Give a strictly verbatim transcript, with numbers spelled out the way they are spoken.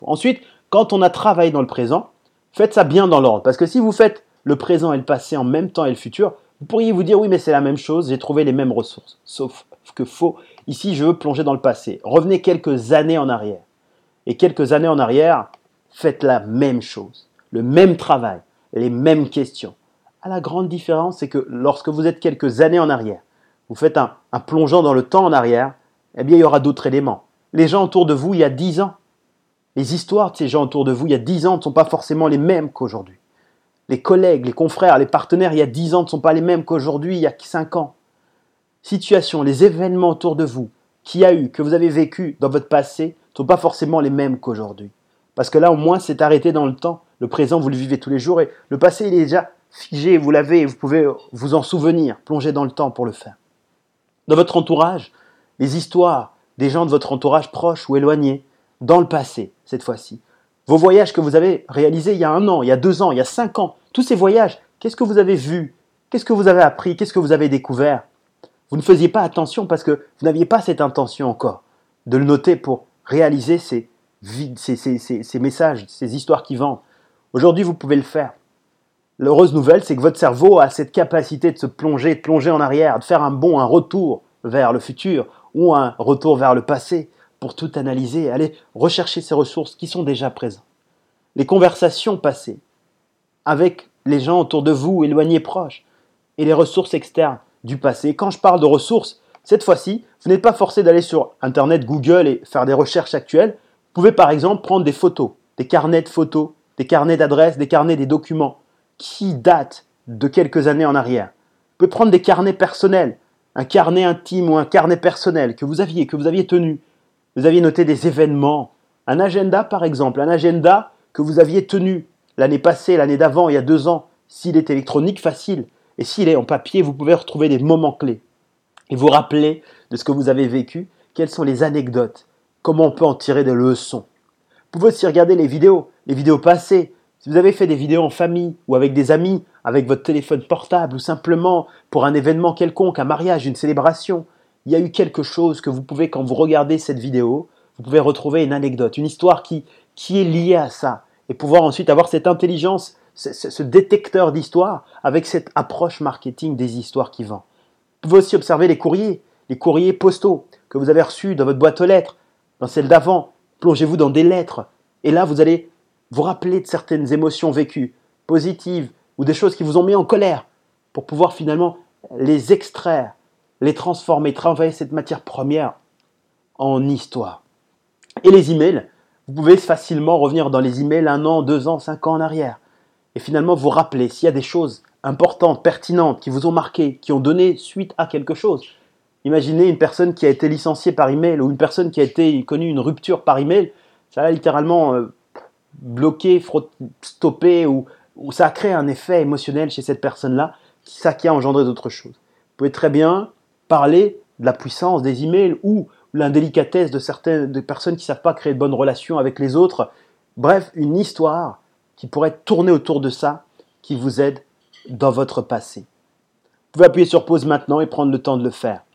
Ensuite, quand on a travaillé dans le présent, faites ça bien dans l'ordre. Parce que si vous faites le présent et le passé en même temps et le futur, vous pourriez vous dire oui mais c'est la même chose, j'ai trouvé les mêmes ressources. Sauf que faux, ici je veux plonger dans le passé. Revenez quelques années en arrière. Et quelques années en arrière, faites la même chose, le même travail, les mêmes questions. À la grande différence, c'est que lorsque vous êtes quelques années en arrière, vous faites un, un plongeant dans le temps en arrière, eh bien il y aura d'autres éléments. Les gens autour de vous il y a dix ans, les histoires de ces gens autour de vous il y a dix ans ne sont pas forcément les mêmes qu'aujourd'hui. Les collègues, les confrères, les partenaires il y a dix ans ne sont pas les mêmes qu'aujourd'hui, il y a cinq ans. Situation, les événements autour de vous, qu'il y a eu, que vous avez vécu dans votre passé, ne sont pas forcément les mêmes qu'aujourd'hui. Parce que là, au moins, c'est arrêté dans le temps. Le présent, vous le vivez tous les jours et le passé, il est déjà figé, vous l'avez, vous pouvez vous en souvenir, plonger dans le temps pour le faire. Dans votre entourage, les histoires des gens de votre entourage proche ou éloignés, dans le passé, cette fois-ci. Vos voyages que vous avez réalisés il y a un an, il y a deux ans, il y a cinq ans, tous ces voyages, qu'est-ce que vous avez vu? Qu'est-ce que vous avez appris? Qu'est-ce que vous avez découvert? Vous ne faisiez pas attention parce que vous n'aviez pas cette intention encore de le noter pour réaliser ces, ces, ces, ces, ces messages, ces histoires qui vendent. Aujourd'hui, vous pouvez le faire. L'heureuse nouvelle, c'est que votre cerveau a cette capacité de se plonger, de plonger en arrière, de faire un bond, un retour vers le futur ou un retour vers le passé pour tout analyser, aller rechercher ces ressources qui sont déjà présentes. Les conversations passées avec les gens autour de vous, éloignés, proches, et les ressources externes du passé. Quand je parle de ressources, cette fois-ci, vous n'êtes pas forcé d'aller sur Internet, Google et faire des recherches actuelles. Vous pouvez par exemple prendre des photos, des carnets de photos, des carnets d'adresses, des carnets des documents qui datent de quelques années en arrière. Vous pouvez prendre des carnets personnels, un carnet intime ou un carnet personnel que vous aviez, que vous aviez tenu. Vous aviez noté des événements, un agenda par exemple, un agenda que vous aviez tenu l'année passée, l'année d'avant, il y a deux ans. S'il est électronique, facile. Et s'il est en papier, vous pouvez retrouver des moments clés et vous rappeler de ce que vous avez vécu, quelles sont les anecdotes, comment on peut en tirer des leçons. Vous pouvez aussi regarder les vidéos, les vidéos passées. Si vous avez fait des vidéos en famille ou avec des amis, avec votre téléphone portable ou simplement pour un événement quelconque, un mariage, une célébration, il y a eu quelque chose que vous pouvez, quand vous regardez cette vidéo, vous pouvez retrouver une anecdote, une histoire qui, qui est liée à ça et pouvoir ensuite avoir cette intelligence, ce, ce détecteur d'histoire avec cette approche marketing des histoires qui vendent. Vous pouvez aussi observer les courriers, les courriers postaux que vous avez reçus dans votre boîte aux lettres, dans celle d'avant. Plongez-vous dans des lettres et là, vous allez vous rappeler de certaines émotions vécues, positives ou des choses qui vous ont mis en colère pour pouvoir finalement les extraire, les transformer, travailler cette matière première en histoire. Et les emails, vous pouvez facilement revenir dans les emails un an, deux ans, cinq ans en arrière et finalement vous rappeler s'il y a des choses importantes, pertinentes, qui vous ont marqué, qui ont donné suite à quelque chose. Imaginez une personne qui a été licenciée par email ou une personne qui a été connu une rupture par email, ça a littéralement euh, bloqué, stoppé ou, ou ça a créé un effet émotionnel chez cette personne-là, ça qui a engendré d'autres choses. Vous pouvez très bien parler de la puissance des emails ou l'indélicatesse de certaines de personnes qui ne savent pas créer de bonnes relations avec les autres. Bref, une histoire qui pourrait tourner autour de ça, qui vous aide dans votre passé. Vous pouvez appuyer sur pause maintenant et prendre le temps de le faire.